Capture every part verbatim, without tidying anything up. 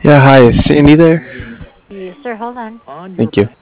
Yeah, hi, is Sandy there? Yes, sir. Hold on. Thank you.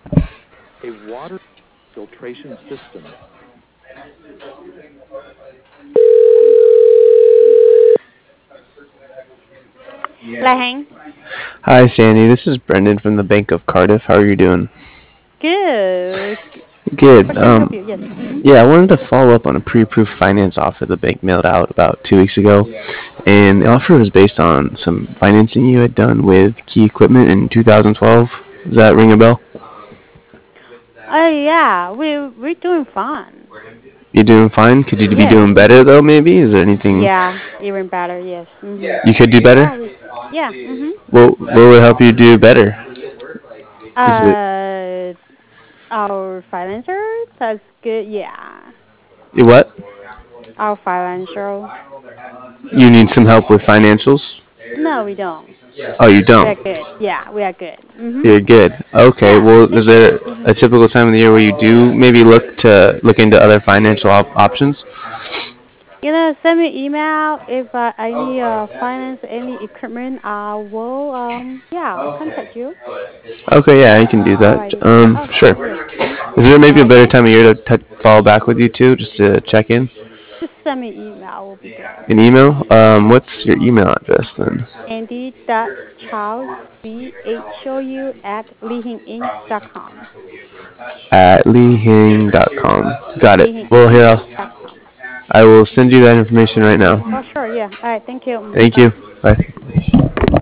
La Hang. Hi, Sandy. This is Brendan from the Bank of Cardiff. How are you doing? Good. Good. What can I help Um, you? Yes. Mm-hmm. yeah, I wanted to follow up on a pre-approved finance offer the bank mailed out about two weeks ago, and the offer was based on some financing you had done with Key Equipment in two thousand twelve. Does that ring a bell? Oh yeah, we we're doing fine. You're doing fine. Could you be Yes. doing better though? Maybe is there anything Yeah, even better. Yes. Mhm. you could do better? Yeah. We. Yeah. Mhm. What What would help you do better? Is it Uh, our financer. That's good. Yeah. what? Our financial. You need some help with financials? No, we don't. Oh, you We are don't. good. Yeah, we are good. Mhm. You're good. Okay. Yeah. Well, is Thank you. there Mhm. a typical time of the year where you do maybe look to look into other financial op- options? You know, send me email if uh, I need uh finance any equipment. I will um yeah I'll contact you. Okay. Yeah, you can do that. Alrighty. Um, Okay. sure. Yes. Mhm. Is there All maybe a right. better Thank time you. of year to t- follow back with you too, just to check in? Just send me email. Will be good. An email. Um, what's your email address then? Andy dot Charles C H O U at lehinginc dot com. At leehing dot com. Got it. Well, lehinginc here I'll, dot com. I will send you that information right now. Oh sure. Yeah. All right. Thank you. Mm, Thank bye. you. Bye.